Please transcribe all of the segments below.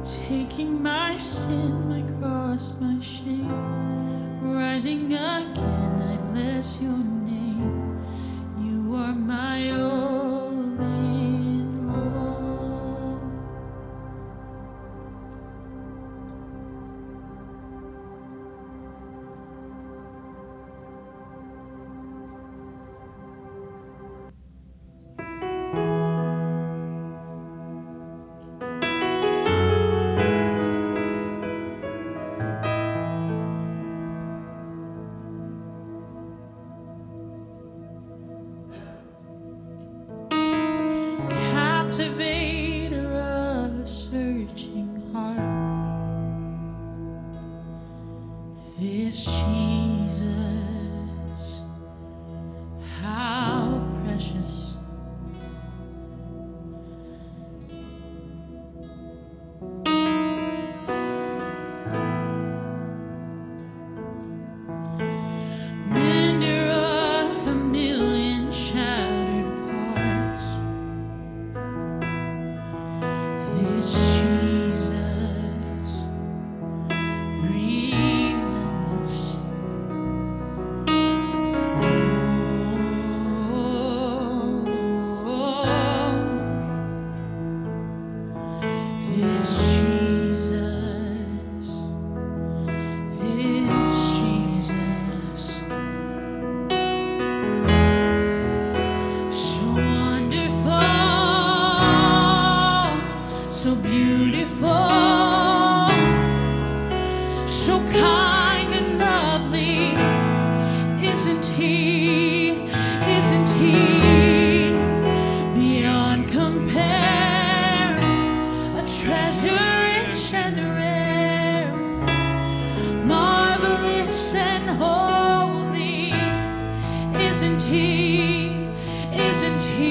taking my sin, my cross, my shame, rising again, I bless your name. You are my all in all. Captivator of a searching heart, this Jesus, how precious. Mender of a million shattered parts, this Jesus, relentless. This Jesus, so wonderful, so beautiful, so kind and lovely. Isn't he? Isn't he? Beyond compare, a treasure rich and rare, marvelous and holy. Isn't he? Isn't he?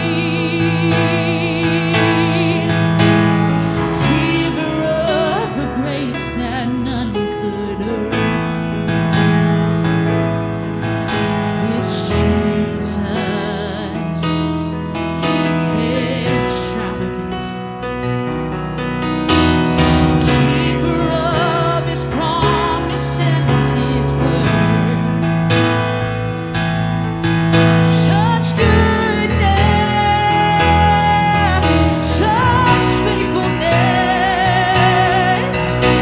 Giver of a grace that none could earn. This Jesus, extravagant. Keeper of his promise and his word. Such goodness, such faithfulness,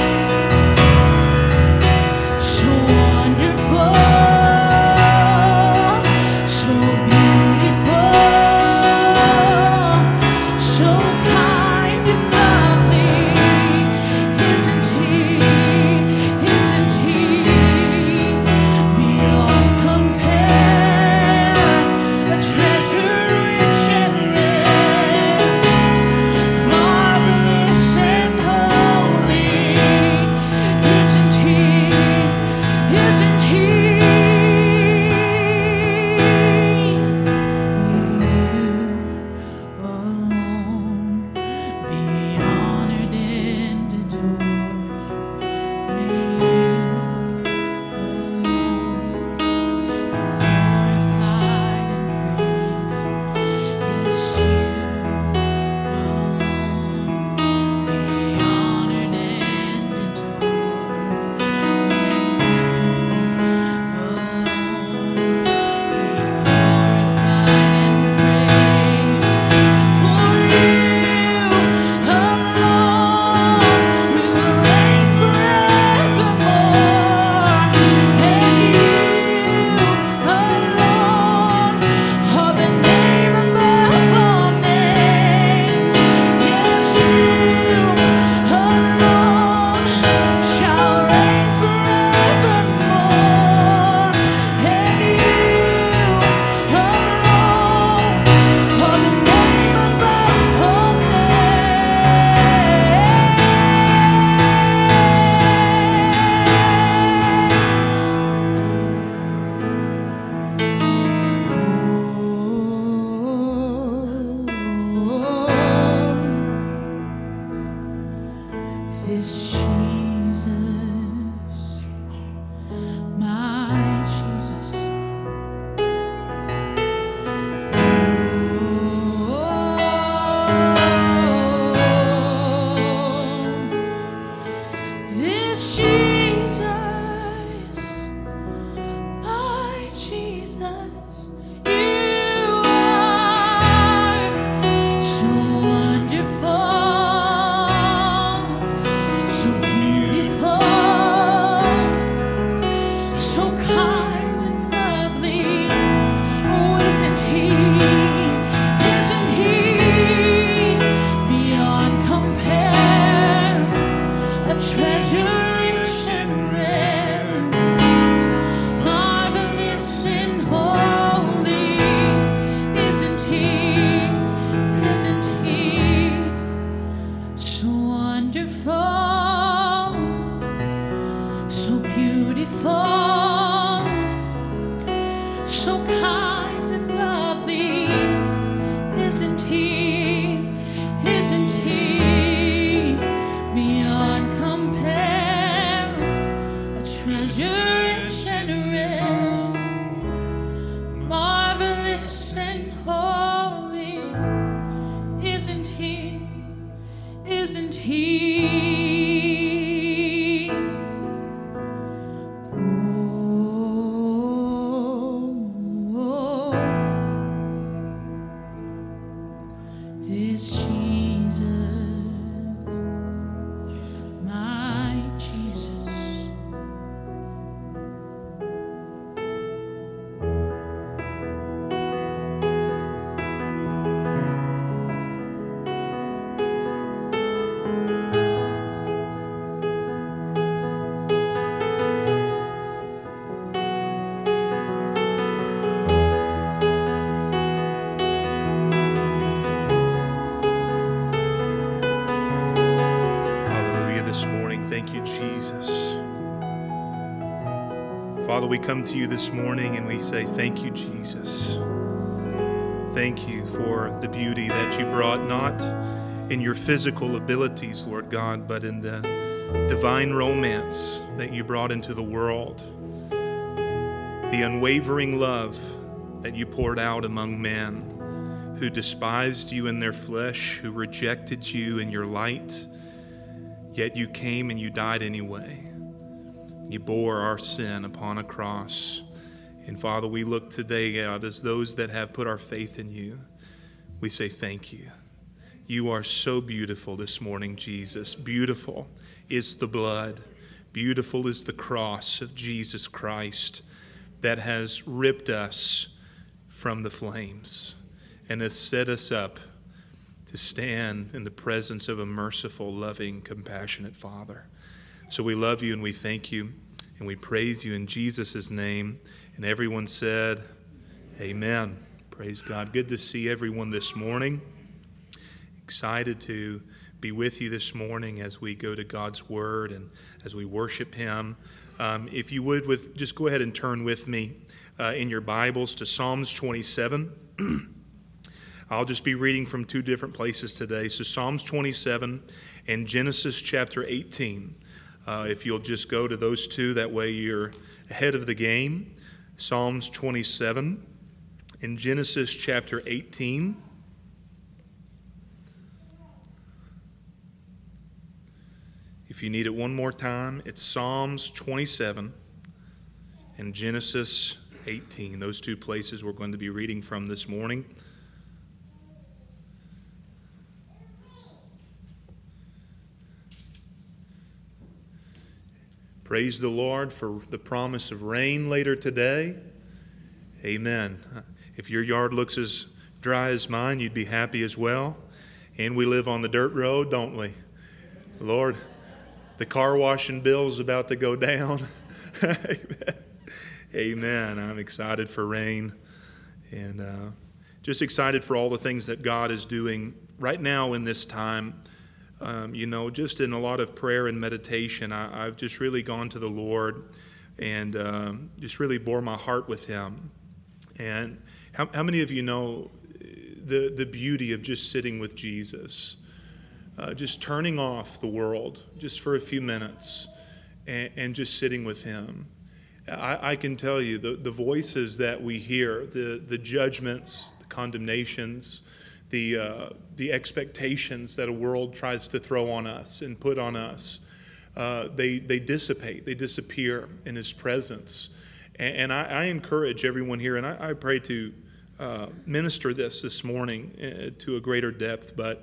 so wonderful, so beautiful, so kind and lovely. Isn't he? Isn't he? Beyond compare, a treasure rich and rare, marvelous and holy. Isn't he? Isn't he? You alone be honored and adored. May you alone be glorified and praised. Yes, you alone be honored and adored. And you alone be glorified and praised. For you alone will reign forevermore, and you alone are the name above all names. Yes, you alone shall reign forevermore, and you alone are the name above all names. This Jesus, my Jesus. Oh, wonderful, so beautiful, so kind and lovely. Isn't he? Isn't he? Beyond compare, a treasure rich and rare, marvelous and holy. Isn't he? Isn't he? Oh, this Jesus, my Jesus. Hallelujah this morning. Thank you, Jesus. Father, we come to you this morning and we say, thank you, Jesus. Thank you for the beauty that you brought, not in your physical abilities, Lord God, but in the divine romance that you brought into the world. The unwavering love that you poured out among men who despised you in their flesh, who rejected you in your light. Yet you came and you died anyway. You bore our sin upon a cross. And Father, we look today, God, as those that have put our faith in you. We say thank you. You are so beautiful this morning, Jesus. Beautiful is the blood. Beautiful is the cross of Jesus Christ that has ripped us from the flames and has set us up to stand in the presence of a merciful, loving, compassionate Father. So we love you and we thank you and we praise you in Jesus' name. And everyone said, amen. Praise God. Good to see everyone this morning. Excited to be with you this morning as we go to God's Word and as we worship Him. If you would, just go ahead and turn with me in your Bibles to Psalms 27. I'll just be reading from two different places today. So Psalms 27 and Genesis chapter 18. If you'll just go to those two, that way you're ahead of the game. Psalms 27 and Genesis chapter 18. If you need it one more time, it's Psalms 27 and Genesis 18. Those two places we're going to be reading from this morning. Praise the Lord for the promise of rain later today. Amen. If your yard looks as dry as mine, you'd be happy as well. And we live on the dirt road, don't we? Lord, the car washing bill's about to go down. Amen. I'm excited for rain and just excited for all the things that God is doing right now in this time. Just in a lot of prayer and meditation, I've just really gone to the Lord and just really bore my heart with Him. And how many of you know the beauty of just sitting with Jesus, just turning off the world just for a few minutes and just sitting with Him? I can tell you the voices that we hear, the judgments, the condemnations, the expectations that a world tries to throw on us and put on us, they dissipate, they disappear in His presence. And I encourage everyone here, and I pray to minister this morning to a greater depth, but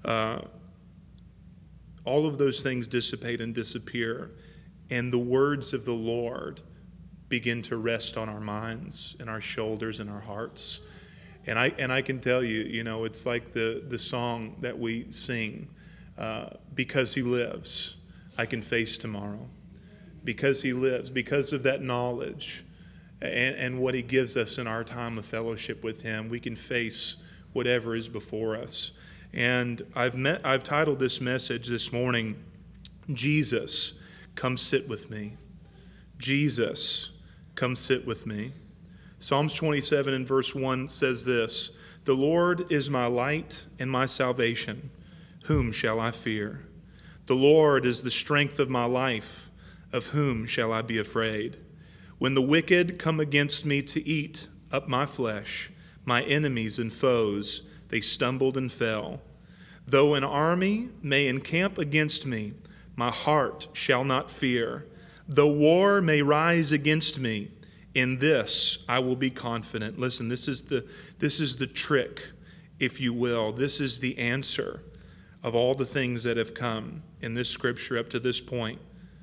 all of those things dissipate and disappear, and the words of the Lord begin to rest on our minds and our shoulders and our hearts. And I can tell you, it's like the song that we sing, because He lives, I can face tomorrow. Because He lives, because of that knowledge and what He gives us in our time of fellowship with Him, we can face whatever is before us. And I've titled this message this morning, Jesus, Come Sit With Me. Jesus, come sit with me. Psalms 27 and verse 1 says this, "The Lord is my light and my salvation. Whom shall I fear? The Lord is the strength of my life. Of whom shall I be afraid? When the wicked come against me to eat up my flesh, my enemies and foes, they stumbled and fell. Though an army may encamp against me, my heart shall not fear. Though war may rise against me, in this I will be confident." Listen, this is the trick, if you will. This is the answer of all the things that have come in this scripture up to this point.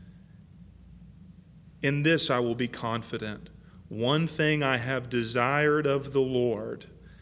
In this I will be confident. One thing I have desired of the Lord,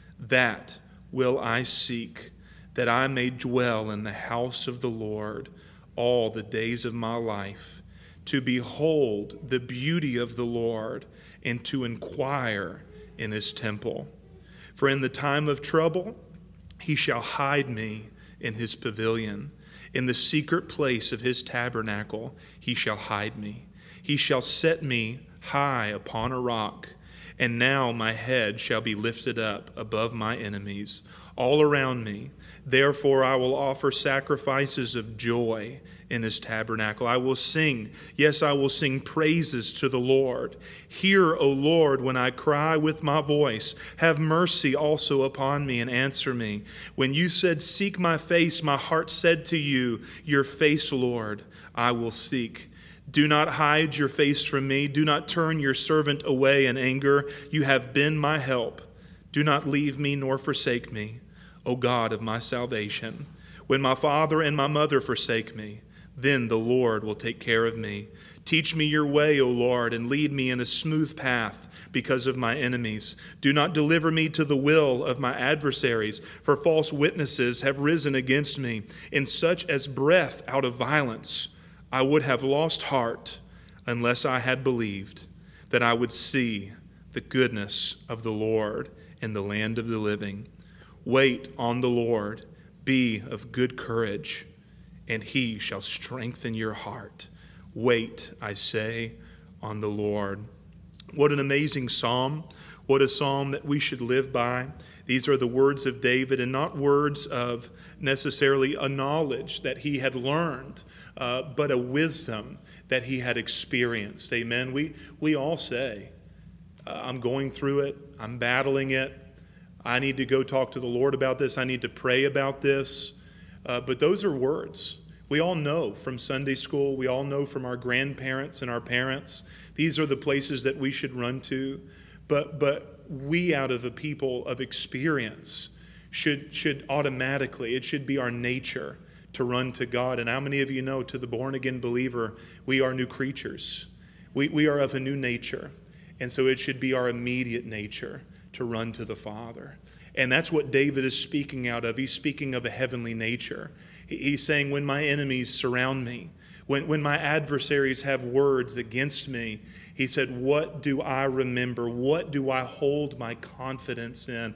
that will I seek, that I may dwell in the house of the Lord all the days of my life, to behold the beauty of the Lord and to inquire in his temple. For in the time of trouble he shall hide me in his pavilion. In the secret place of his tabernacle he shall hide me. He shall set me high upon a rock, and now my head shall be lifted up above my enemies all around me. Therefore I will offer sacrifices of joy in his tabernacle. I will sing, yes, I will sing praises to the Lord. Hear, O Lord, when I cry with my voice. Have mercy also upon me and answer me. When you said, "Seek my face," my heart said to you, "Your face, Lord, I will seek." Do not hide your face from me. Do not turn your servant away in anger. You have been my help. Do not leave me nor forsake me, O God of my salvation. When my father and my mother forsake me, then the Lord will take care of me. Teach me your way, O Lord, and lead me in a smooth path because of my enemies. Do not deliver me to the will of my adversaries, for false witnesses have risen against me, in such as breath out of violence. I would have lost heart unless I had believed that I would see the goodness of the Lord in the land of the living. Wait on the Lord, be of good courage, and he shall strengthen your heart. Wait, I say, on the Lord. What an amazing psalm. What a psalm that we should live by. These are the words of David, and not words of necessarily a knowledge that he had learned, but a wisdom that he had experienced. Amen. We all say, I'm going through it. I'm battling it. I need to go talk to the Lord about this. I need to pray about this. But those are words. We all know from Sunday school. We all know from our grandparents and our parents. These are the places that we should run to. But we, out of a people of experience, should automatically, it should be our nature to run to God. And how many of you know, to the born-again believer, we are new creatures. We are of a new nature. And so it should be our immediate nature to run to the Father. And that's what David is speaking out of. He's speaking of a heavenly nature. He's saying, when my enemies surround me, when my adversaries have words against me, he said, what do I remember? What do I hold my confidence in?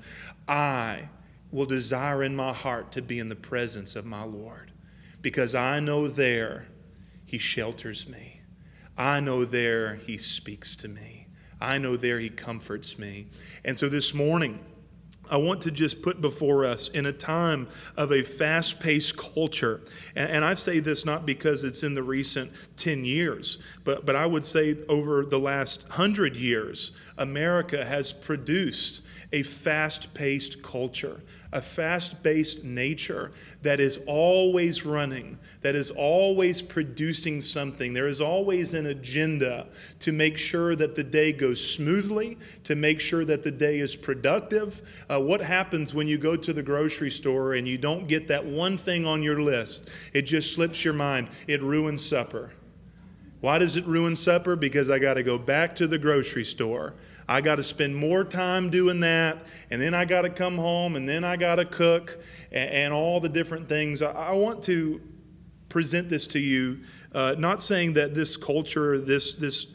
I will desire in my heart to be in the presence of my Lord, because I know there he shelters me. I know there he speaks to me. I know there he comforts me. And so this morning, I want to just put before us, in a time of a fast-paced culture, and I say this not because it's in the recent 10 years, but I would say over the last 100 years, America has produced a fast-paced culture, a fast-paced nature that is always running, that is always producing something. There is always an agenda to make sure that the day goes smoothly, to make sure that the day is productive. What happens when you go to the grocery store and you don't get that one thing on your list? It just slips your mind. It ruins supper. Why does it ruin supper? Because I got to go back to the grocery store. I got to spend more time doing that, and then I got to come home, and then I got to cook, and all the different things. I want to present this to you, not saying that this culture, this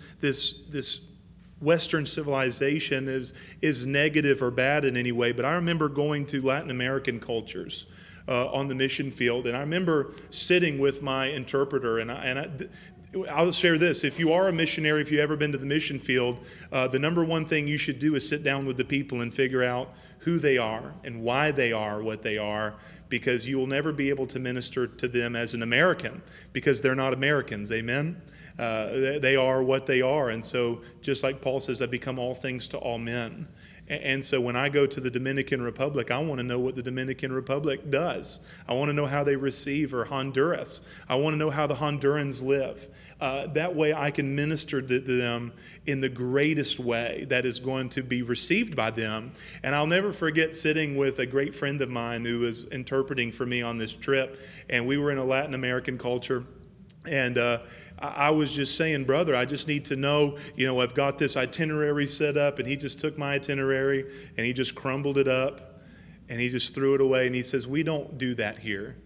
Western civilization is negative or bad in any way, but I remember going to Latin American cultures on the mission field. And I remember sitting with my interpreter, I'll share this. If you are a missionary, if you've ever been to the mission field, the number one thing you should do is sit down with the people and figure out who they are and why they are what they are, because you will never be able to minister to them as an American, because they're not Americans. Amen? They are what they are. And so just like Paul says, I become all things to all men. And so when I go to the Dominican Republic, I want to know what the Dominican Republic does. I want to know how they receive, or Honduras. I want to know how the Hondurans live. That way I can minister to them in the greatest way that is going to be received by them. And I'll never forget sitting with a great friend of mine who was interpreting for me on this trip. And we were in a Latin American culture. And I was just saying, brother, I just need to know, I've got this itinerary set up. And he just took my itinerary and he just crumbled it up and he just threw it away. And he says, we don't do that here.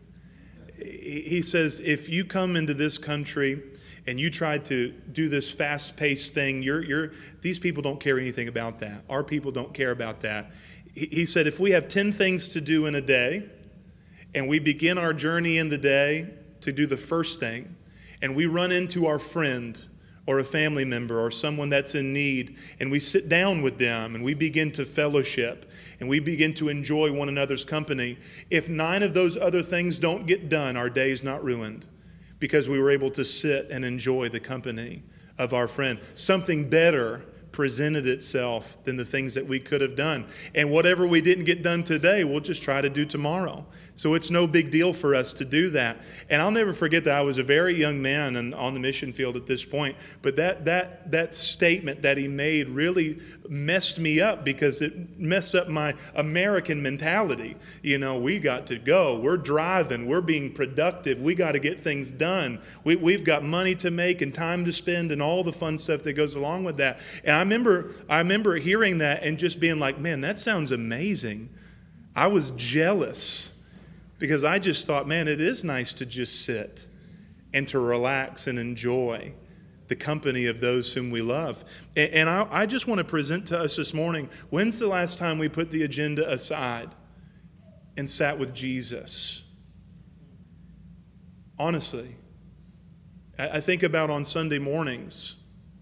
He says, if you come into this country and you try to do this fast-paced thing, these people don't care anything about that. Our people don't care about that. He said, if we have 10 things to do in a day and we begin our journey in the day to do the first thing, and we run into our friend or a family member or someone that's in need, and we sit down with them and we begin to fellowship and we begin to enjoy one another's company, if 9 of those other things don't get done, our day is not ruined, because we were able to sit and enjoy the company of our friend. Something better presented itself than the things that we could have done. And whatever we didn't get done today, we'll just try to do tomorrow. So it's no big deal for us to do that. And I'll never forget that I was a very young man and on the mission field at this point. But that statement that he made really messed me up, because it messed up my American mentality. We got to go. We're driving. We're being productive. We got to get things done. We've got money to make and time to spend and all the fun stuff that goes along with that. And I remember hearing that and just being like, man, that sounds amazing. I was jealous, because I just thought, man, it is nice to just sit and to relax and enjoy the company of those whom we love. And I just want to present to us this morning, when's the last time we put the agenda aside and sat with Jesus? Honestly, I think about on Sunday mornings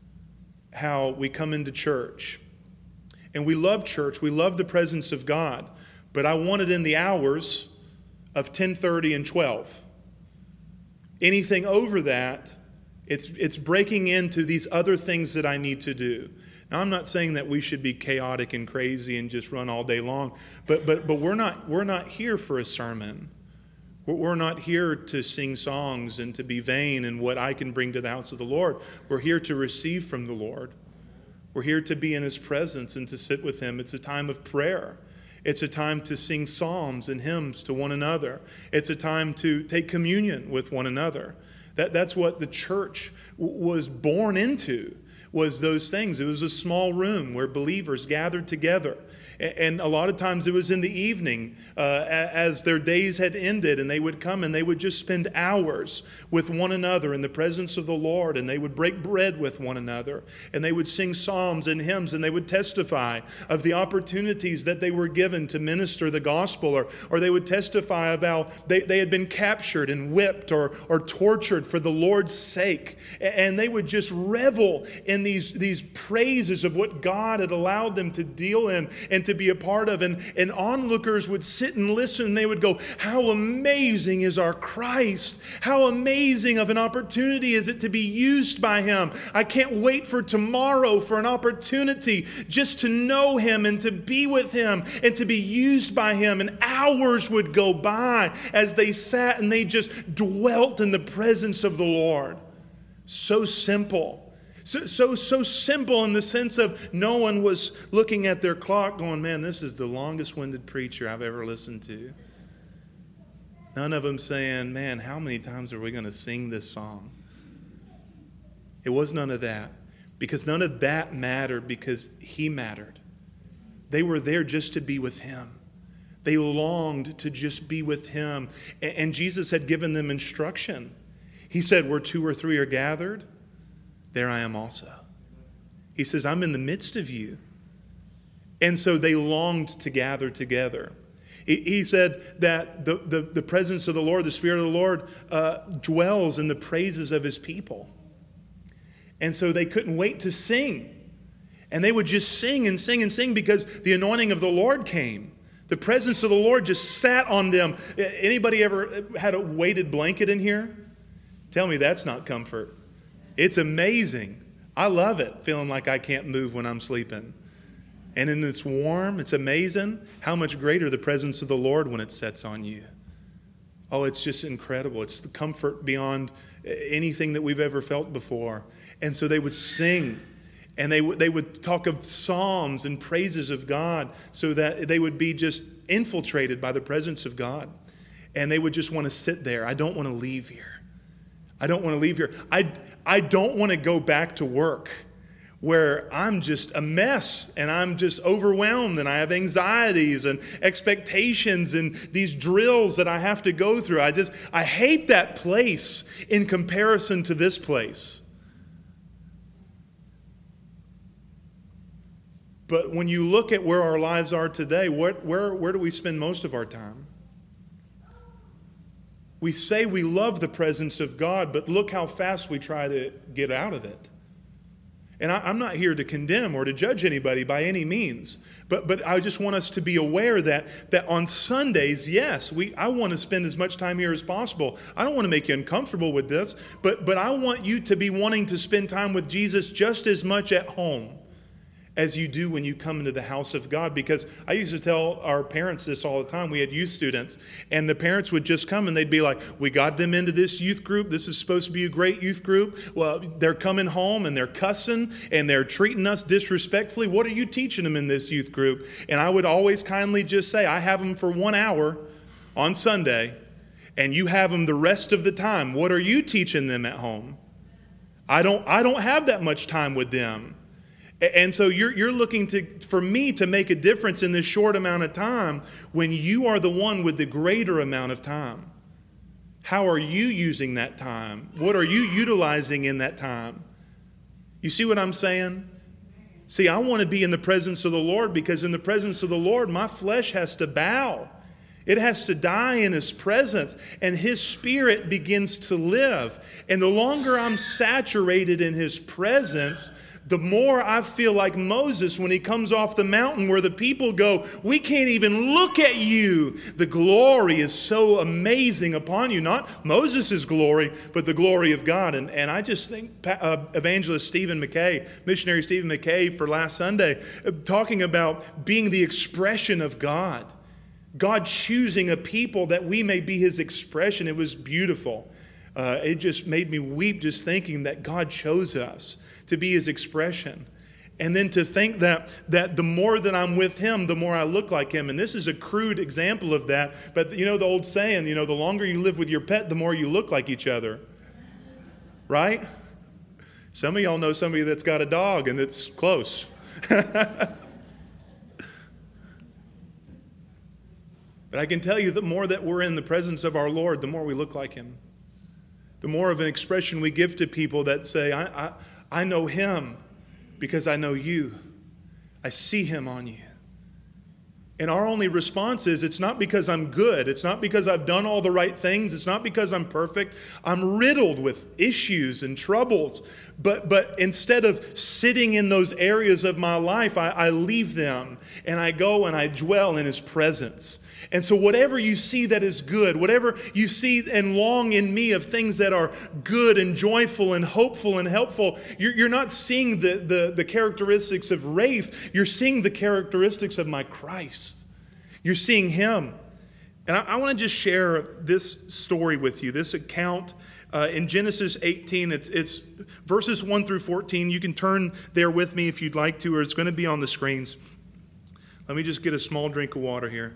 how we come into church. And we love church. We love the presence of God. But I want it in the hours of 10:30 and 12. Anything over that, it's breaking into these other things that I need to do. Now, I'm not saying that we should be chaotic and crazy and just run all day long, but we're not here for a sermon. We're not here to sing songs and to be vain in what I can bring to the house of the Lord. We're here to receive from the Lord. We're here to be in His presence and to sit with Him. It's a time of prayer. It's a time to sing psalms and hymns to one another. It's a time to take communion with one another. That's what the church was born into, was those things. It was a small room where believers gathered together. And a lot of times it was in the evening as their days had ended, and they would come and they would just spend hours with one another in the presence of the Lord, and they would break bread with one another, and they would sing psalms and hymns, and they would testify of the opportunities that they were given to minister the gospel, or they would testify of how they had been captured and whipped or tortured for the Lord's sake. And they would just revel in these praises of what God had allowed them to deal in and to be a part of. And onlookers would sit and listen, and they would go, how amazing is our Christ? How amazing of an opportunity is it to be used by Him? I can't wait for tomorrow for an opportunity just to know Him and to be with Him and to be used by Him. And hours would go by as they sat and they just dwelt in the presence of the Lord. So simple. So simple in the sense of no one was looking at their clock going, man, this is the longest-winded preacher I've ever listened to. None of them saying, man, how many times are we going to sing this song? It was none of that, because none of that mattered, because He mattered. They were there just to be with Him. They longed to just be with Him. And Jesus had given them instruction. He said, where 2 or 3 are gathered, there I am also. He says, I'm in the midst of you. And so they longed to gather together. He said that the presence of the Lord, the Spirit of the Lord, dwells in the praises of his people. And so they couldn't wait to sing. And they would just sing and sing and sing because the anointing of the Lord came. The presence of the Lord just sat on them. Anybody ever had a weighted blanket in here? Tell me that's not comfort. It's amazing. I love it, feeling like I can't move when I'm sleeping. And then it's warm. It's amazing how much greater the presence of the Lord when it sets on you. Oh, it's just incredible. It's the comfort beyond anything that we've ever felt before. And so they would sing. And they would talk of psalms and praises of God so that they would be just infiltrated by the presence of God. And they would just want to sit there. I don't want to leave here. I don't want to leave here. I don't want to go back to work where I'm just a mess and I'm just overwhelmed and I have anxieties and expectations and these drills that I have to go through. I hate that place in comparison to this place. But when you look at where our lives are today, where do we spend most of our time? We say we love the presence of God, but look how fast we try to get out of it. And I'm not here to condemn or to judge anybody by any means, but I just want us to be aware that on Sundays, yes, I want to spend as much time here as possible. I don't want to make you uncomfortable with this, but I want you to be wanting to spend time with Jesus just as much at home as you do when you come into the house of God. Because I used to tell our parents this all the time. We had youth students, and the parents would just come and they'd be like, we got them into this youth group. This is supposed to be a great youth group. Well, they're coming home and they're cussing and they're treating us disrespectfully. What are you teaching them in this youth group? And I would always kindly just say, I have them for 1 hour on Sunday, and you have them the rest of the time. What are you teaching them at home? I don't have that much time with them. And so you're looking for me to make a difference in this short amount of time when you are the one with the greater amount of time. How are you using that time? What are you utilizing in that time? You see what I'm saying? See, I want to be in the presence of the Lord because in the presence of the Lord, my flesh has to bow. It has to die in his presence, and his spirit begins to live. And the longer I'm saturated in his presence, the more I feel like Moses when he comes off the mountain where the people go, we can't even look at you. The glory is so amazing upon you. Not Moses' glory, but the glory of God. And I just think evangelist Stephen McKay, missionary Stephen McKay for last Sunday, talking about being the expression of God. God choosing a people that we may be his expression. It was beautiful. It just made me weep just thinking that God chose us to be his expression. And then to think that the more that I'm with him, the more I look like him. And this is a crude example of that. But you know the old saying, the longer you live with your pet, the more you look like each other. Right? Some of y'all know somebody that's got a dog and it's close. But I can tell you the more that we're in the presence of our Lord, the more we look like him. The more of an expression we give to people that say, I know him because I know you. I see him on you. And our only response is, it's not because I'm good. It's not because I've done all the right things. It's not because I'm perfect. I'm riddled with issues and troubles. But instead of sitting in those areas of my life, I leave them and I go and I dwell in his presence. And so whatever you see that is good, whatever you see and long in me of things that are good and joyful and hopeful and helpful, you're not seeing the characteristics of Rafe. You're seeing the characteristics of my Christ. You're seeing him. And I want to just share this story with you, this account in Genesis 18. It's verses 1 through 14. You can turn there with me if you'd like to, or it's going to be on the screens. Let me just get a small drink of water here.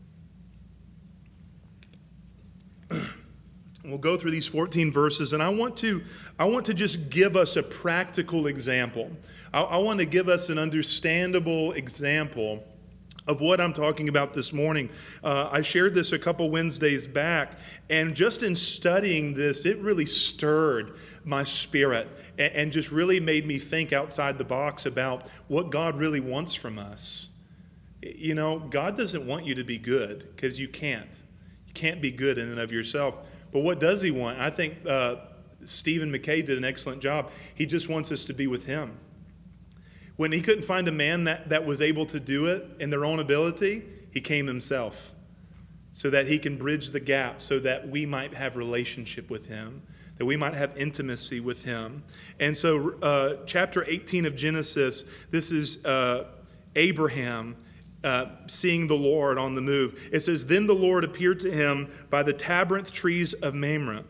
We'll go through these 14 verses, and I want to just give us a practical example. I want to give us an understandable example of what I'm talking about this morning. I shared this a couple Wednesdays back, and just in studying this, it really stirred my spirit and just really made me think outside the box about what God really wants from us. You know, God doesn't want you to be good, because you can't. You can't be good in and of yourself. But what does he want? I think Stephen McKay did an excellent job. He just wants us to be with him. When he couldn't find a man that was able to do it in their own ability, he came himself so that he can bridge the gap, so that we might have relationship with him, that we might have intimacy with him. And so chapter 18 of Genesis, this is Abraham seeing the Lord on the move. It says, "Then the Lord appeared to him by the tabernacle trees of Mamre,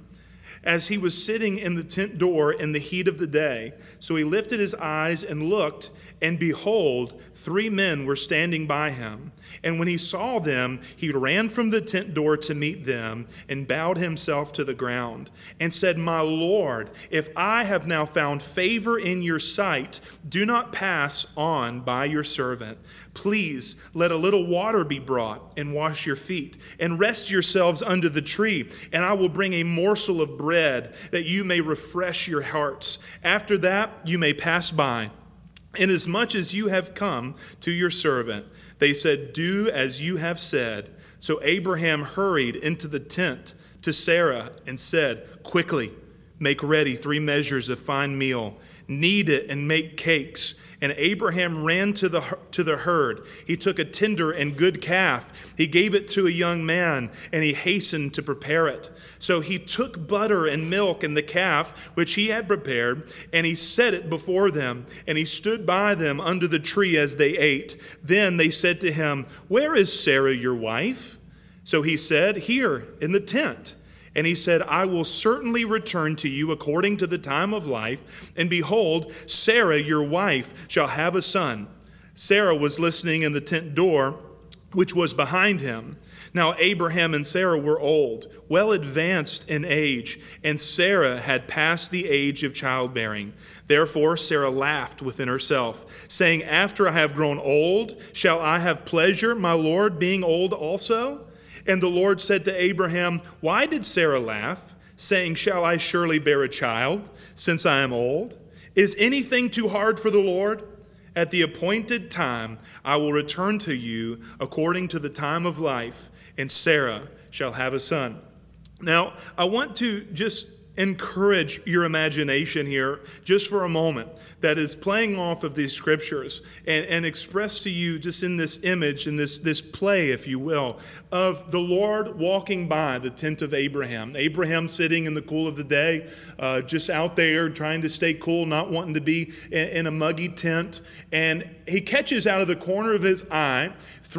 as he was sitting in the tent door in the heat of the day. So he lifted his eyes and looked, and behold, 3 men were standing by him. And when he saw them, he ran from the tent door to meet them, and bowed himself to the ground, and said, 'My Lord, if I have now found favor in your sight, do not pass on by your servant. Please let a little water be brought, and wash your feet, and rest yourselves under the tree, and I will bring a morsel of bread, that you may refresh your hearts. After that you may pass by. Inasmuch as you have come to your servant.' They said, 'Do as you have said.' So Abraham hurried into the tent to Sarah and said, 'Quickly, make ready 3 measures of fine meal, knead it and make cakes.' And Abraham ran to the herd. He took a tender and good calf. He gave it to a young man, and he hastened to prepare it. So he took butter and milk and the calf, which he had prepared, and he set it before them. And he stood by them under the tree as they ate. Then they said to him, 'Where is Sarah, your wife?' So he said, 'Here, in the tent.' And he said, 'I will certainly return to you according to the time of life, and behold, Sarah, your wife, shall have a son.' Sarah was listening in the tent door, which was behind him. Now Abraham and Sarah were old, well advanced in age, and Sarah had passed the age of childbearing. Therefore Sarah laughed within herself, saying, 'After I have grown old, shall I have pleasure, my Lord being old also?' And the Lord said to Abraham, 'Why did Sarah laugh, saying, shall I surely bear a child, since I am old? Is anything too hard for the Lord? At the appointed time I will return to you according to the time of life, and Sarah shall have a son.'" Now, I want to just encourage your imagination here just for a moment that is playing off of these scriptures and express to you just in this image, in this play, if you will, of the Lord walking by the tent of Abraham. Abraham sitting in the cool of the day, just out there trying to stay cool, not wanting to be in a muggy tent. And he catches out of the corner of his eye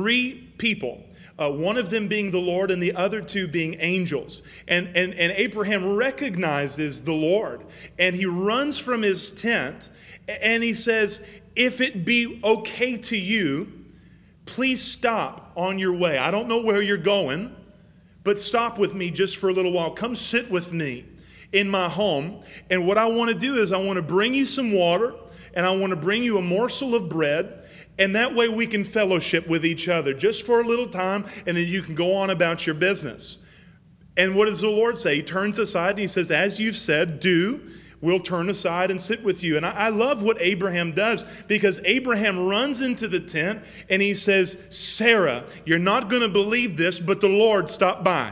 3 people. One of them being the Lord and the other 2 being angels. And Abraham recognizes the Lord. And he runs from his tent and he says, "If it be okay to you, please stop on your way. I don't know where you're going, but stop with me just for a little while. Come sit with me in my home. And what I want to do is I want to bring you some water, and I want to bring you a morsel of bread. And that way we can fellowship with each other just for a little time, and then you can go on about your business." And what does the Lord say? He turns aside and he says, "As you've said, do. We'll turn aside and sit with you." And I love what Abraham does, because Abraham runs into the tent and he says, "Sarah, you're not going to believe this, but the Lord stopped by."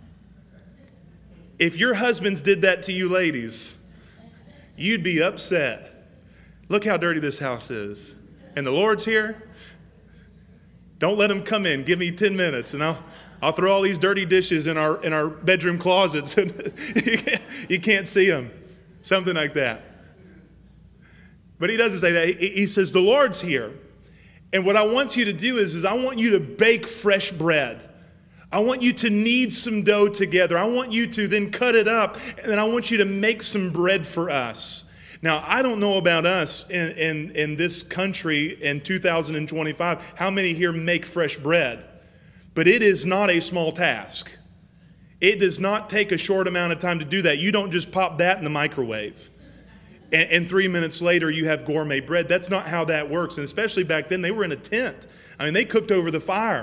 If your husbands did that to you ladies, you'd be upset. Look how dirty this house is. And the Lord's here. Don't let him come in. Give me 10 minutes and I'll throw all these dirty dishes in our bedroom closets and you can't see them. Something like that. But he doesn't say that. He says, "The Lord's here. And what I want you to do is I want you to bake fresh bread. I want you to knead some dough together. I want you to then cut it up, and then I want you to make some bread for us." Now, I don't know about us in this country in 2025, how many here make fresh bread, but it is not a small task. It does not take a short amount of time to do that. You don't just pop that in the microwave, and 3 minutes later you have gourmet bread. That's not how that works, and especially back then, they were in a tent. I mean, they cooked over the fire.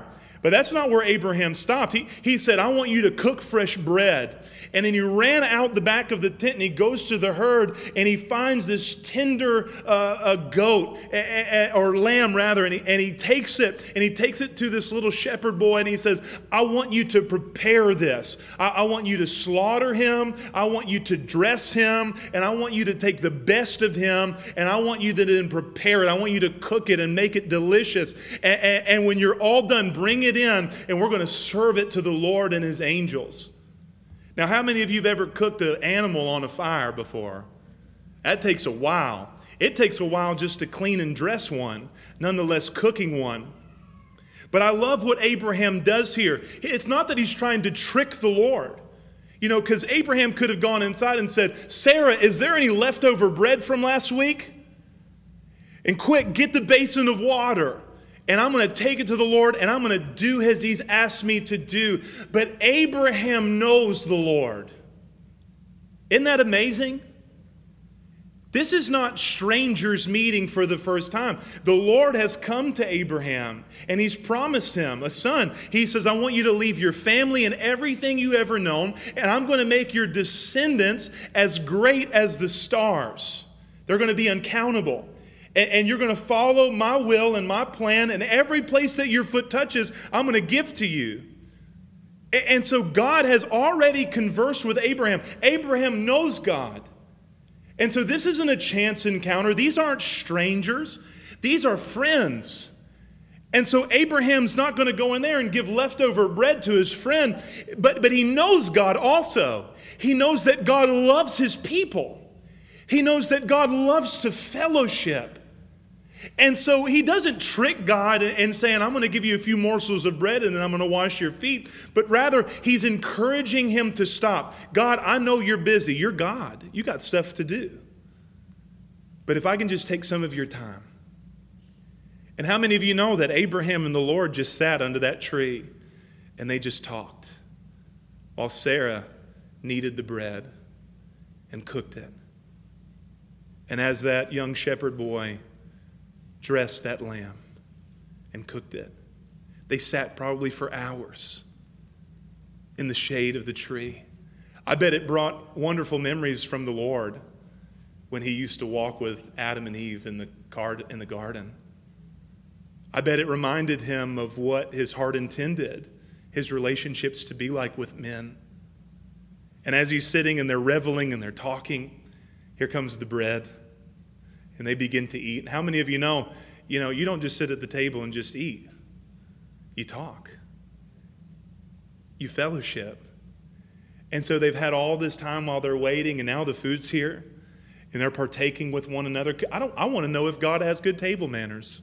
But that's not where Abraham stopped. He said, I want you to cook fresh bread. And then he ran out the back of the tent and he goes to the herd and he finds this tender goat or lamb rather. And he takes it to this little shepherd boy and he says, I want you to prepare this. I want you to slaughter him. I want you to dress him. And I want you to take the best of him. And I want you to then prepare it. I want you to cook it and make it delicious. And when you're all done, bring it in and we're going to serve it to the Lord and his angels. Now, how many of you have ever cooked an animal on a fire before? That takes a while. It takes a while just to clean and dress one, nonetheless cooking one. But I love what Abraham does here. It's not that he's trying to trick the Lord. You know, because Abraham could have gone inside and said, Sarah, is there any leftover bread from last week? And quick, get the basin of water. And I'm going to take it to the Lord and I'm going to do as he's asked me to do. But Abraham knows the Lord. Isn't that amazing? This is not strangers meeting for the first time. The Lord has come to Abraham and he's promised him a son. He says, I want you to leave your family and everything you ever known, and I'm going to make your descendants as great as the stars. They're going to be uncountable. And you're going to follow my will and my plan, and every place that your foot touches, I'm going to give to you. And so God has already conversed with Abraham. Abraham knows God. And so this isn't a chance encounter. These aren't strangers. These are friends. And so Abraham's not going to go in there and give leftover bread to his friend, but he knows God also. He knows that God loves his people. He knows that God loves to fellowship. And so he doesn't trick God and saying, I'm going to give you a few morsels of bread and then I'm going to wash your feet. But rather, he's encouraging him to stop. God, I know you're busy. You're God. You got stuff to do. But if I can just take some of your time. And how many of you know that Abraham and the Lord just sat under that tree and they just talked while Sarah kneaded the bread and cooked it? And as that young shepherd boy dressed that lamb and cooked it, they sat probably for hours in the shade of the tree. I bet it brought wonderful memories from the Lord when he used to walk with Adam and Eve in the garden. I bet it reminded him of what his heart intended his relationships to be like with men. And as he's sitting and they're reveling and they're talking, here comes the bread. And they begin to eat. How many of you know, you don't just sit at the table and just eat. You talk. You fellowship. And so they've had all this time while they're waiting, and now the food's here, and they're partaking with one another. I want to know if God has good table manners.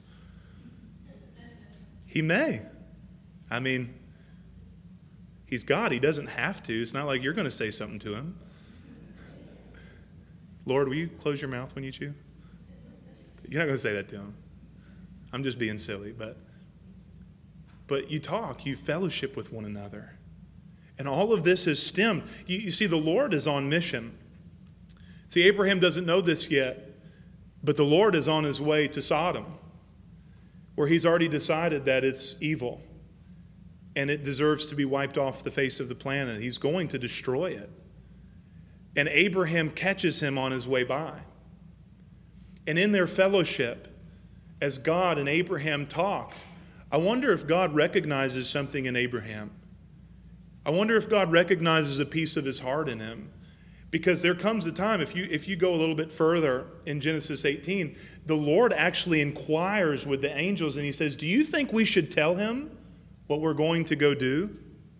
He may. I mean, he's God. He doesn't have to. It's not like you're going to say something to him. Lord, will you close your mouth when you chew? You're not going to say that to him. I'm just being silly, but you talk, you fellowship with one another. And all of this is stemmed. You see, the Lord is on mission. See, Abraham doesn't know this yet, but the Lord is on his way to Sodom, where he's already decided that it's evil and it deserves to be wiped off the face of the planet. He's going to destroy it. And Abraham catches him on his way by. And in their fellowship, as God and Abraham talk, I wonder if God recognizes something in Abraham. I wonder if God recognizes a piece of his heart in him. Because there comes a time, if you go a little bit further in Genesis 18, the Lord actually inquires with the angels and he says, do you think we should tell him what we're going to go do?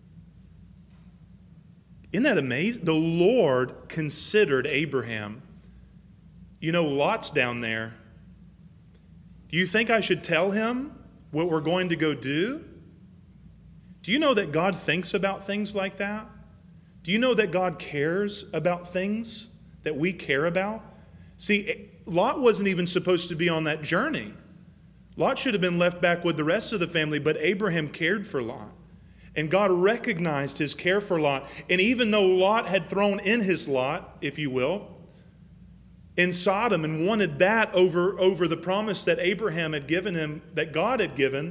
Isn't that amazing? The Lord considered Abraham. You know, Lot's down there. Do you think I should tell him what we're going to go do? Do you know that God thinks about things like that? Do you know that God cares about things that we care about? See, Lot wasn't even supposed to be on that journey. Lot should have been left back with the rest of the family, but Abraham cared for Lot. And God recognized his care for Lot. And even though Lot had thrown in his lot, if you will, in Sodom and wanted that over the promise that Abraham had given him, that God had given,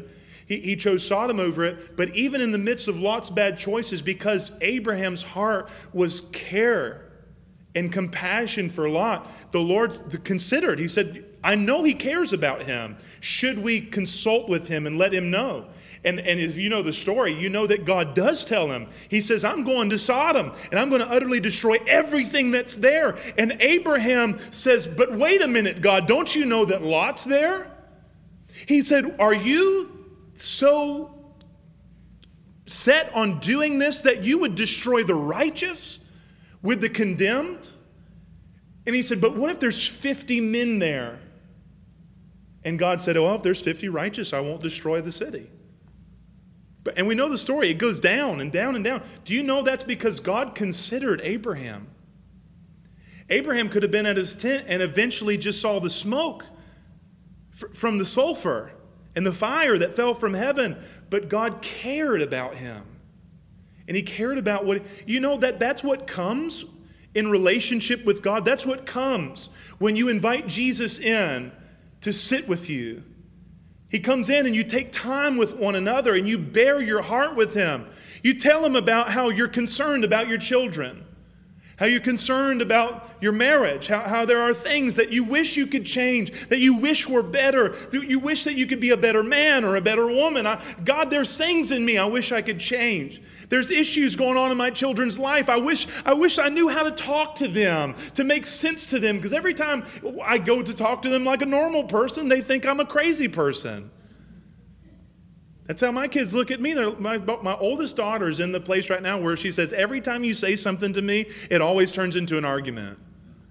He chose Sodom over it. But even in the midst of Lot's bad choices, because Abraham's heart was care and compassion for Lot, the Lord considered. He said, I know he cares about him. Should we consult with him and let him know? And if you know the story, you know that God does tell him. He says, I'm going to Sodom, and I'm going to utterly destroy everything that's there. And Abraham says, but wait a minute, God, don't you know that Lot's there? He said, are you so set on doing this that you would destroy the righteous with the condemned? And he said, but what if there's 50 men there? And God said, oh, if there's 50 righteous, I won't destroy the city. And we know the story. It goes down and down and down. Do you know that's because God considered Abraham? Abraham could have been at his tent and eventually just saw the smoke from the sulfur and the fire that fell from heaven. But God cared about him. And he cared about what, you know, that's what comes in relationship with God. That's what comes when you invite Jesus in to sit with you. He comes in and you take time with one another and you bare your heart with him. You tell him about how you're concerned about your children, how you're concerned about your marriage, how there are things that you wish you could change, that you wish were better, that you wish that you could be a better man or a better woman. God, there's things in me I wish I could change. There's issues going on in my children's life. I wish I knew how to talk to them, to make sense to them, because every time I go to talk to them like a normal person, they think I'm a crazy person. That's how my kids look at me. My oldest daughter's in the place right now where she says, every time you say something to me, it always turns into an argument.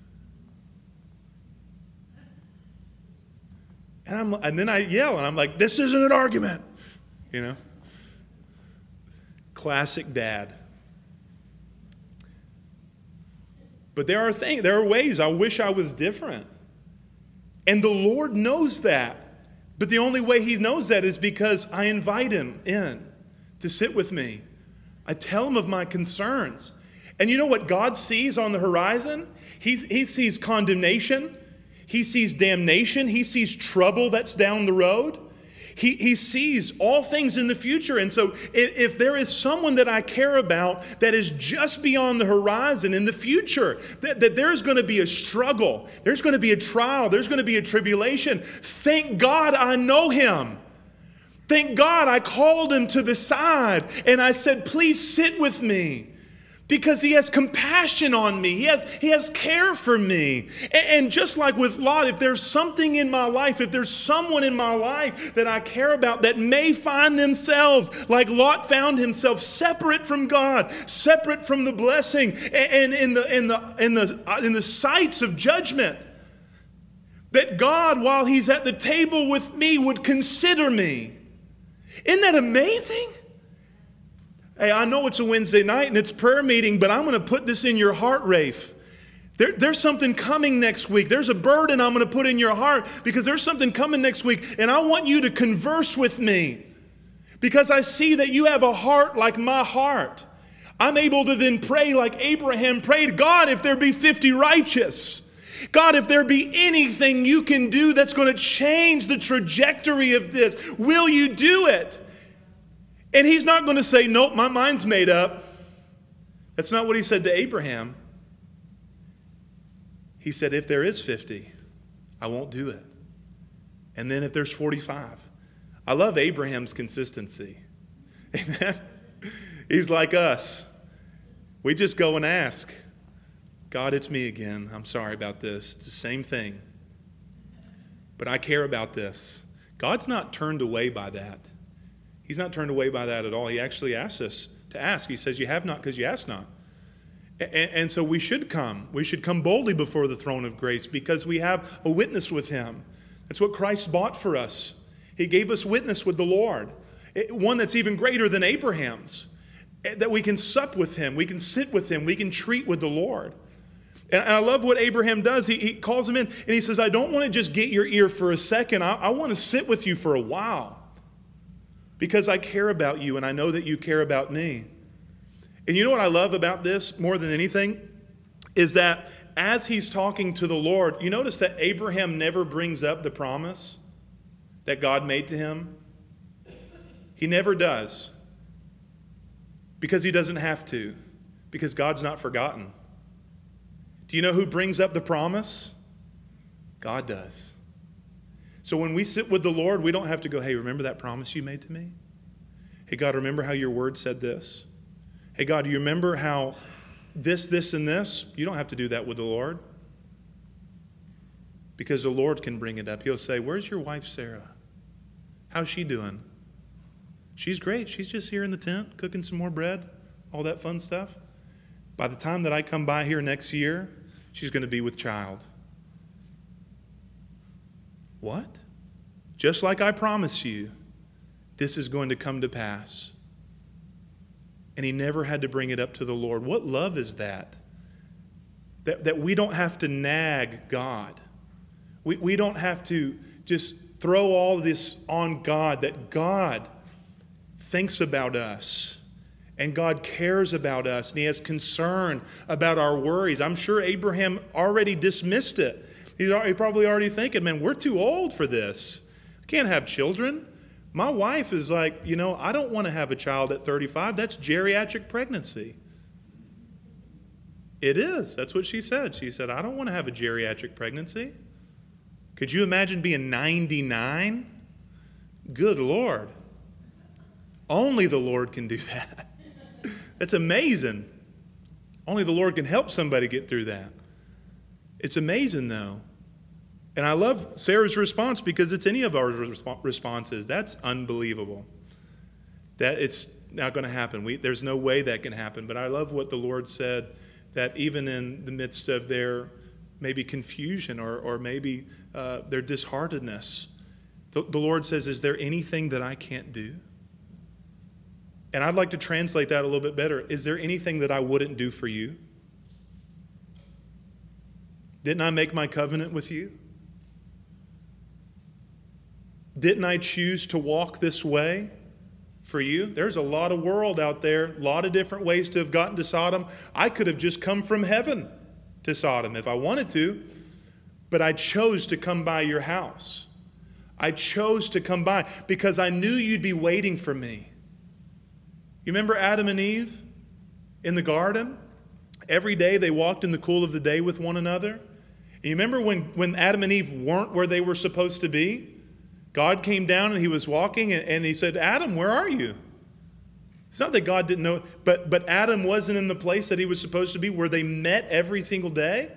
And then I yell, and I'm like, this isn't an argument, you know. Classic dad. But there are ways I wish I was different. And the Lord knows that. But the only way he knows that is because I invite him in to sit with me. I tell him of my concerns. And you know what God sees on the horizon? He sees condemnation. He sees damnation. He sees trouble that's down the road. He sees all things in the future. And so if there is someone that I care about that is just beyond the horizon in the future, that there's going to be a struggle, there's going to be a trial, there's going to be a tribulation, thank God I know him. Thank God I called him to the side and I said, please sit with me. Because he has compassion on me. He has care for me. And just like with Lot, if there's something in my life, if there's someone in my life that I care about that may find themselves like Lot found himself, separate from God, separate from the blessing, and in the sights of judgment, that God, while he's at the table with me, would consider me. Isn't that amazing? Hey, I know it's a Wednesday night and it's prayer meeting, but I'm going to put this in your heart, Rafe. There's something coming next week. There's a burden I'm going to put in your heart because there's something coming next week. And I want you to converse with me because I see that you have a heart like my heart. I'm able to then pray like Abraham prayed. God, if there be 50 righteous, God, if there be anything you can do that's going to change the trajectory of this, will you do it? And he's not going to say, nope, my mind's made up. That's not what he said to Abraham. He said, if there is 50, I won't do it. And then if there's 45. I love Abraham's consistency. Amen. He's like us. We just go and ask, God, it's me again. I'm sorry about this. It's the same thing. But I care about this. God's not turned away by that. He's not turned away by that at all. He actually asks us to ask. He says, you have not because you ask not. And so we should come. We should come boldly before the throne of grace because we have a witness with him. That's what Christ bought for us. He gave us witness with the Lord. One that's even greater than Abraham's. That we can sup with him. We can sit with him. We can treat with the Lord. And I love what Abraham does. He calls him in and he says, I don't want to just get your ear for a second. I want to sit with you for a while. Because I care about you and I know that you care about me. And you know what I love about this more than anything? Is that as he's talking to the Lord, you notice that Abraham never brings up the promise that God made to him. He never does. Because he doesn't have to. Because God's not forgotten. Do you know who brings up the promise? God does. So when we sit with the Lord, we don't have to go, hey, remember that promise you made to me? Hey, God, remember how your word said this? Hey, God, do you remember how this, and this? You don't have to do that with the Lord. Because the Lord can bring it up. He'll say, where's your wife, Sarah? How's she doing? She's great. She's just here in the tent, cooking some more bread, all that fun stuff. By the time that I come by here next year, she's going to be with child. What? Just like I promised you, this is going to come to pass. And he never had to bring it up to the Lord. What love is that? That we don't have to nag God. We don't have to just throw all this on God, that God thinks about us and God cares about us and he has concern about our worries. I'm sure Abraham already dismissed it. He's probably already thinking, man, we're too old for this. I can't have children. My wife is like, I don't want to have a child at 35. That's geriatric pregnancy. It is. That's what she said. She said, I don't want to have a geriatric pregnancy. Could you imagine being 99? Good Lord. Only the Lord can do that. That's amazing. Only the Lord can help somebody get through that. It's amazing, though. And I love Sarah's response because it's any of our responses. That's unbelievable. That it's not going to happen. There's no way that can happen. But I love what the Lord said, that even in the midst of their maybe confusion or maybe their disheartedness, the Lord says, is there anything that I can't do? And I'd like to translate that a little bit better. Is there anything that I wouldn't do for you? Didn't I make my covenant with you? Didn't I choose to walk this way for you? There's a lot of world out there, a lot of different ways to have gotten to Sodom. I could have just come from heaven to Sodom if I wanted to, but I chose to come by your house. I chose to come by because I knew you'd be waiting for me. You remember Adam and Eve in the garden? Every day they walked in the cool of the day with one another. And you remember when Adam and Eve weren't where they were supposed to be? God came down and he was walking and he said, Adam, where are you? It's not that God didn't know, but Adam wasn't in the place that he was supposed to be where they met every single day.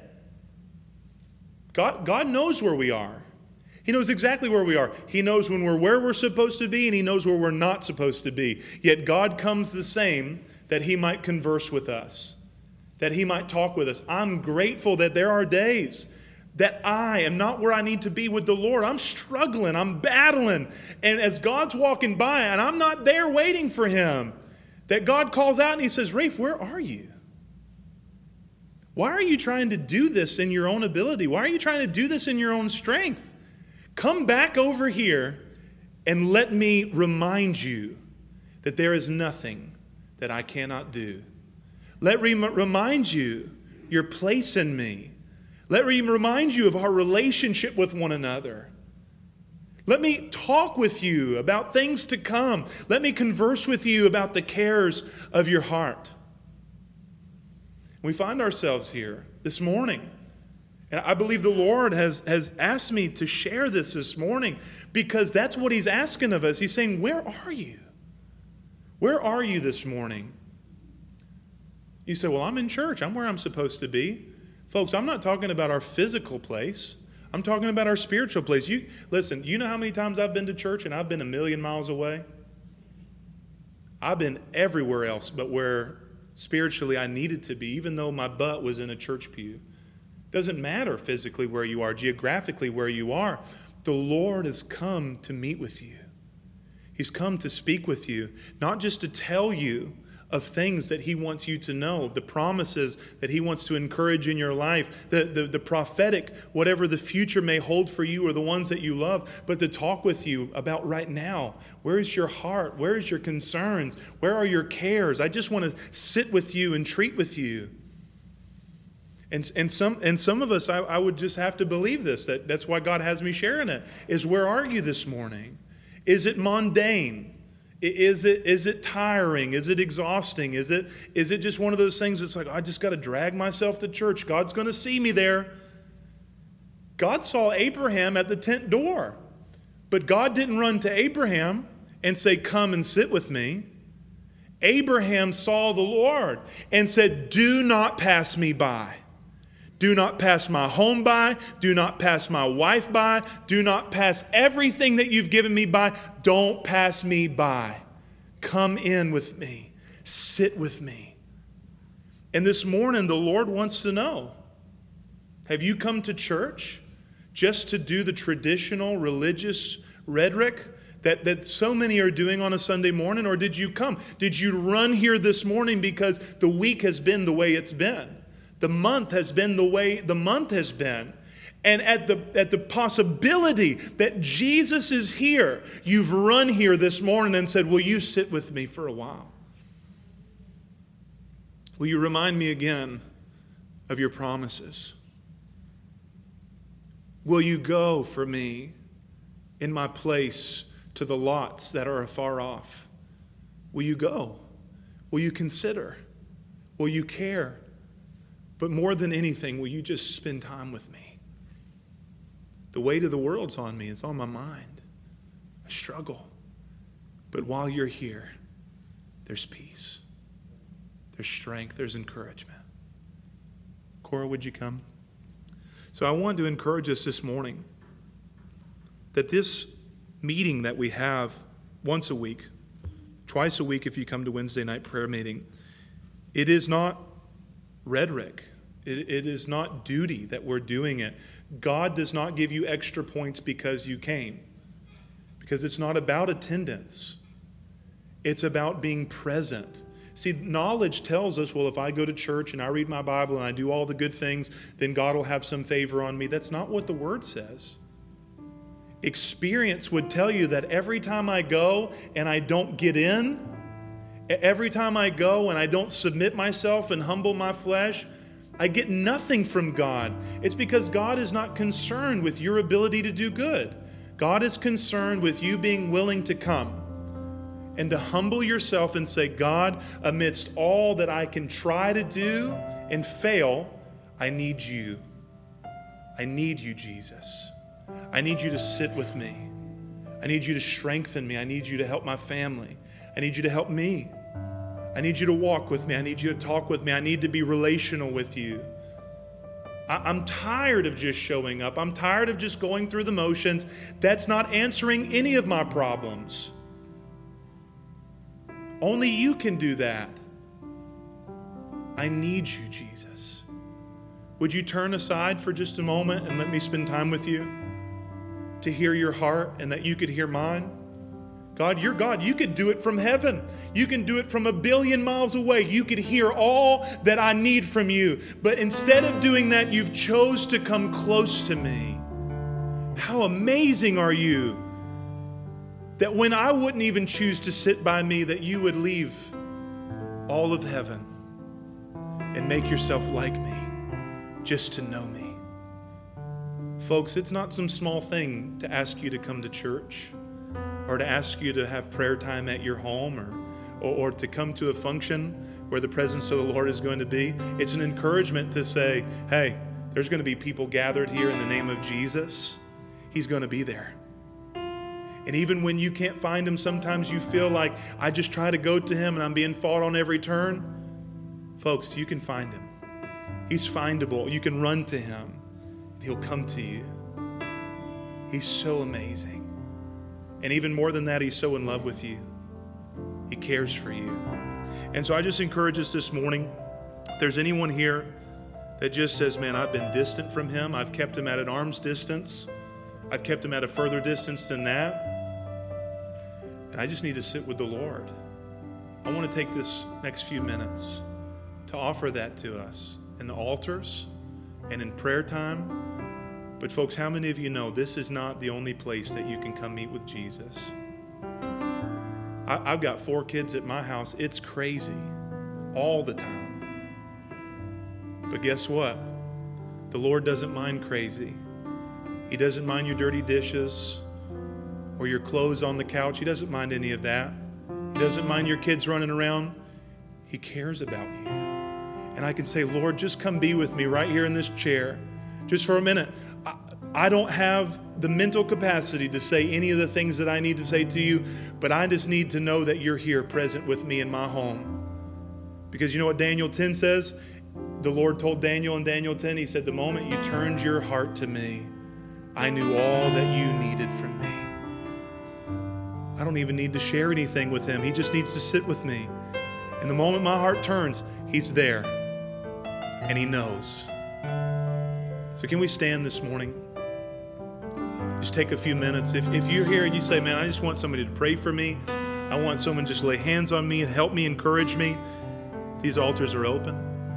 God knows where we are. He knows exactly where we are. He knows when we're where we're supposed to be and he knows where we're not supposed to be. Yet God comes the same that he might converse with us, that he might talk with us. I'm grateful that there are days that I am not where I need to be with the Lord. I'm struggling. I'm battling. And as God's walking by and I'm not there waiting for him, that God calls out and he says, Rafe, where are you? Why are you trying to do this in your own ability? Why are you trying to do this in your own strength? Come back over here and let me remind you that there is nothing that I cannot do. Let me remind you your place in me. Let me remind you of our relationship with one another. Let me talk with you about things to come. Let me converse with you about the cares of your heart. We find ourselves here this morning. And I believe the Lord has asked me to share this morning because that's what he's asking of us. He's saying, where are you? Where are you this morning? You say, well, I'm in church. I'm where I'm supposed to be. Folks, I'm not talking about our physical place. I'm talking about our spiritual place. Listen, you know how many times I've been to church and I've been a million miles away? I've been everywhere else but where spiritually I needed to be, even though my butt was in a church pew. Doesn't matter physically where you are, geographically where you are. The Lord has come to meet with you. He's come to speak with you, not just to tell you of things that he wants you to know, the promises that he wants to encourage in your life, the prophetic, whatever the future may hold for you or the ones that you love, but to talk with you about right now. Where is your heart? Where is your concerns? Where are your cares? I just want to sit with you and treat with you. And some of us, I would just have to believe this, that's why God has me sharing it, is where are you this morning? Is it mundane? Is it tiring? Is it exhausting? Is it just one of those things that's like, I just got to drag myself to church. God's going to see me there. God saw Abraham at the tent door. But God didn't run to Abraham and say, come and sit with me. Abraham saw the Lord and said, do not pass me by. Do not pass my home by. Do not pass my wife by. Do not pass everything that you've given me by. Don't pass me by. Come in with me. Sit with me. And this morning, the Lord wants to know, have you come to church just to do the traditional religious rhetoric that so many are doing on a Sunday morning? Or did you come? Did you run here this morning because the week has been the way it's been? The month has been the way the month has been. And at the possibility that Jesus is here, you've run here this morning and said, will you sit with me for a while? Will you remind me again of your promises? Will you go for me in my place to the lots that are afar off? Will you go? Will you consider? Will you care? But more than anything, will you just spend time with me? The weight of the world's on me. It's on my mind. I struggle. But while you're here, there's peace. There's strength. There's encouragement. Cora, would you come? So I want to encourage us this morning that this meeting that we have once a week, twice a week if you come to Wednesday night prayer meeting, it is not rhetoric. It is not duty that we're doing it. God does not give you extra points because you came. Because it's not about attendance. It's about being present. See, knowledge tells us, well, if I go to church and I read my Bible and I do all the good things, then God will have some favor on me. That's not what the Word says. Experience would tell you that every time I go and I don't get in, every time I go and I don't submit myself and humble my flesh, I get nothing from God. It's because God is not concerned with your ability to do good. God is concerned with you being willing to come and to humble yourself and say, God, amidst all that I can try to do and fail, I need you. I need you, Jesus. I need you to sit with me. I need you to strengthen me. I need you to help my family. I need you to help me. I need you to walk with me. I need you to talk with me. I need to be relational with you. I'm tired of just showing up. I'm tired of just going through the motions. That's not answering any of my problems. Only you can do that. I need you, Jesus. Would you turn aside for just a moment and let me spend time with you to hear your heart and that you could hear mine? God, you're God. You could do it from heaven. You can do it from 1 billion miles away. You could hear all that I need from you. But instead of doing that, you've chose to come close to me. How amazing are you that when I wouldn't even choose to sit by me, that you would leave all of heaven and make yourself like me just to know me. Folks, it's not some small thing to ask you to come to church, or to ask you to have prayer time at your home, or to come to a function where the presence of the Lord is going to be. It's an encouragement to say, hey, there's going to be people gathered here in the name of Jesus. He's going to be there. And even when you can't find him, sometimes you feel like, I just try to go to him and I'm being fought on every turn. Folks, you can find him. He's findable. You can run to him. He'll come to you. He's so amazing. And even more than that, he's so in love with you. He cares for you. And so I just encourage us this morning, if there's anyone here that just says, man, I've been distant from him. I've kept him at an arm's distance. I've kept him at a further distance than that. And I just need to sit with the Lord. I want to take this next few minutes to offer that to us in the altars and in prayer time. But folks, how many of you know this is not the only place that you can come meet with Jesus? I've got 4 kids at my house. It's crazy all the time. But guess what? The Lord doesn't mind crazy. He doesn't mind your dirty dishes or your clothes on the couch. He doesn't mind any of that. He doesn't mind your kids running around. He cares about you. And I can say, Lord, just come be with me right here in this chair, just for a minute. I don't have the mental capacity to say any of the things that I need to say to you, but I just need to know that you're here present with me in my home. Because you know what Daniel 10 says? The Lord told Daniel in Daniel 10, he said, the moment you turned your heart to me, I knew all that you needed from me. I don't even need to share anything with him. He just needs to sit with me. And the moment my heart turns, he's there. And he knows. So can we stand this morning? Just take a few minutes. If you're here and you say, man, I just want somebody to pray for me. I want someone to just lay hands on me and help me, encourage me. These altars are open.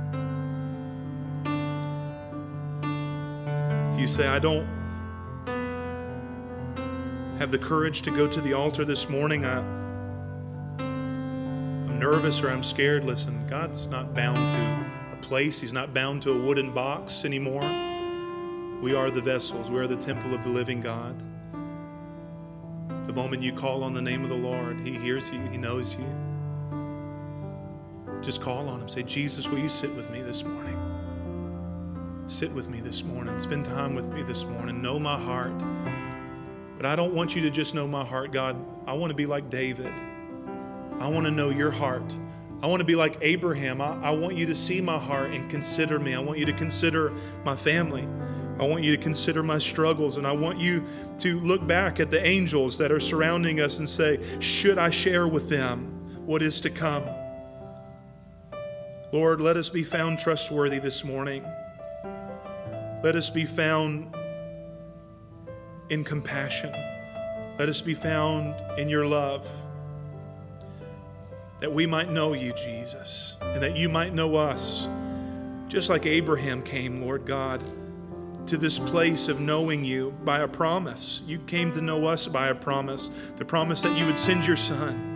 If you say, I don't have the courage to go to the altar this morning, I'm nervous or I'm scared, listen, God's not bound to a place. He's not bound to a wooden box anymore. We are the vessels. We are the temple of the living God. The moment you call on the name of the Lord, he hears you. He knows you. Just call on him. Say, Jesus, will you sit with me this morning? Sit with me this morning. Spend time with me this morning. Know my heart. But I don't want you to just know my heart, God. I want to be like David. I want to know your heart. I want to be like Abraham. I want you to see my heart and consider me. I want you to consider my family. I want you to consider my struggles, and I want you to look back at the angels that are surrounding us and say, should I share with them what is to come? Lord, let us be found trustworthy this morning. Let us be found in compassion. Let us be found in your love, that we might know you, Jesus, and that you might know us, just like Abraham came, Lord God, to this place of knowing you by a promise. You came to know us by a promise, the promise that you would send your son.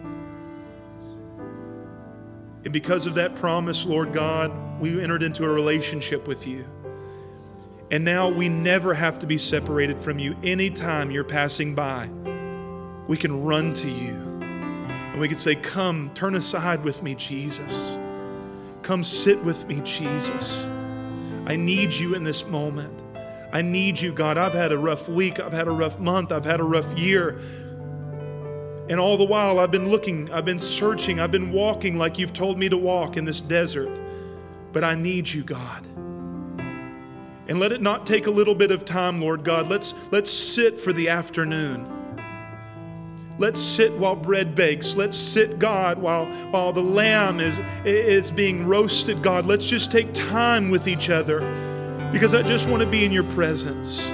And because of that promise, Lord God, we entered into a relationship with you. And now we never have to be separated from you. Anytime you're passing by, we can run to you. And we can say, come, turn aside with me, Jesus. Come sit with me, Jesus. I need you in this moment. I need you, God. I've had a rough week. I've had a rough month. I've had a rough year. And all the while, I've been looking, I've been searching, I've been walking like you've told me to walk in this desert. But I need you, God. And let it not take a little bit of time, Lord God. Let's sit for the afternoon. Let's sit while bread bakes. Let's sit, God, while the lamb is being roasted, God. Let's just take time with each other, because I just want to be in your presence.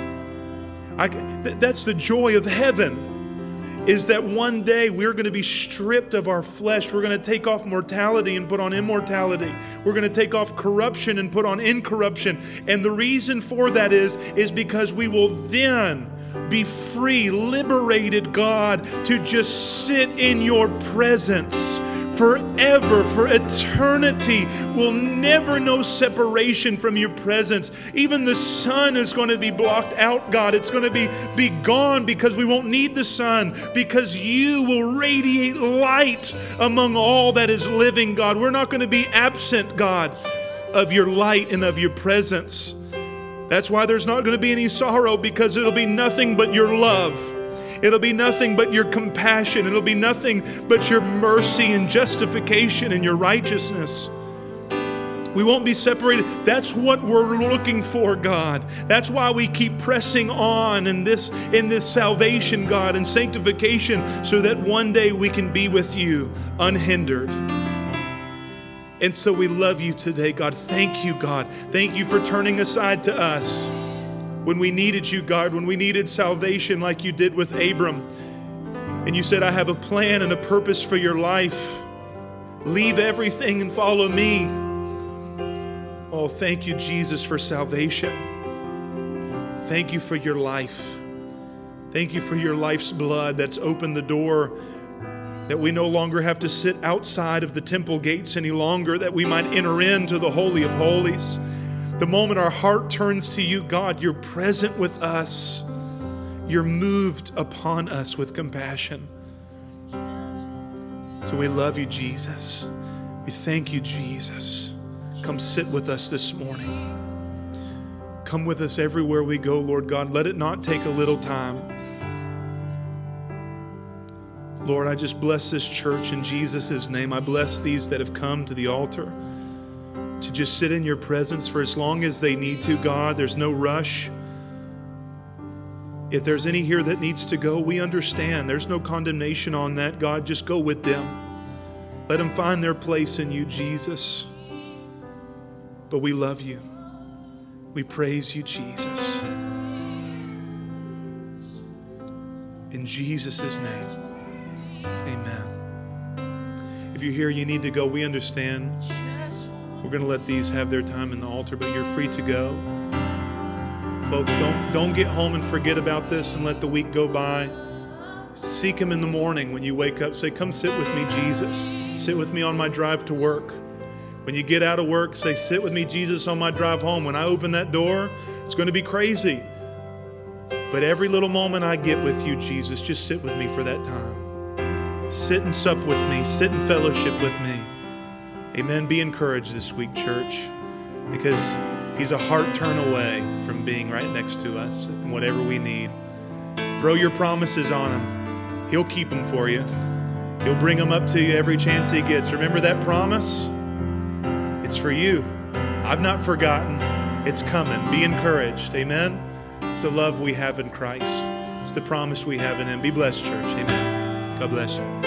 That's the joy of heaven, is that one day we're going to be stripped of our flesh. We're going to take off mortality and put on immortality. We're going to take off corruption and put on incorruption. And the reason for that is because we will then be free, liberated, God, to just sit in your presence forever, for eternity. We'll never know separation from your presence. Even the sun is going to be blocked out, God. It's going to be gone, because we won't need the sun, because you will radiate light among all that is living, God. We're not going to be absent, God, of your light and of your presence. That's why there's not going to be any sorrow, because it'll be nothing but your love. It'll be nothing but your compassion. It'll be nothing but your mercy and justification and your righteousness. We won't be separated. That's what we're looking for, God. That's why we keep pressing on in this salvation, God, and sanctification, so that one day we can be with you unhindered. And so we love you today, God. Thank you, God. Thank you for turning aside to us when we needed you, God, when we needed salvation like you did with Abram. And you said, I have a plan and a purpose for your life. Leave everything and follow me. Oh, thank you, Jesus, for salvation. Thank you for your life. Thank you for your life's blood that's opened the door, that we no longer have to sit outside of the temple gates any longer, that we might enter into the Holy of Holies. The moment our heart turns to you, God, you're present with us. You're moved upon us with compassion. So we love you, Jesus. We thank you, Jesus. Come sit with us this morning. Come with us everywhere we go, Lord God. Let it not take a little time. Lord, I just bless this church in Jesus' name. I bless these that have come to the altar to just sit in your presence for as long as they need to, God. There's no rush. If there's any here that needs to go, we understand. There's no condemnation on that, God. Just go with them. Let them find their place in you, Jesus. But we love you. We praise you, Jesus. In Jesus' name, amen. If you're here, you need to go. We understand. We're going to let these have their time in the altar, but you're free to go. Folks, don't get home and forget about this and let the week go by. Seek him in the morning when you wake up. Say, come sit with me, Jesus. Sit with me on my drive to work. When you get out of work, say, sit with me, Jesus, on my drive home. When I open that door, it's going to be crazy. But every little moment I get with you, Jesus, just sit with me for that time. Sit and sup with me. Sit in fellowship with me. Amen. Be encouraged this week, church, because he's a heart turn away from being right next to us and whatever we need. Throw your promises on him. He'll keep them for you. He'll bring them up to you every chance he gets. Remember that promise? It's for you. I've not forgotten. It's coming. Be encouraged. Amen. It's the love we have in Christ. It's the promise we have in him. Be blessed, church. Amen. God bless you.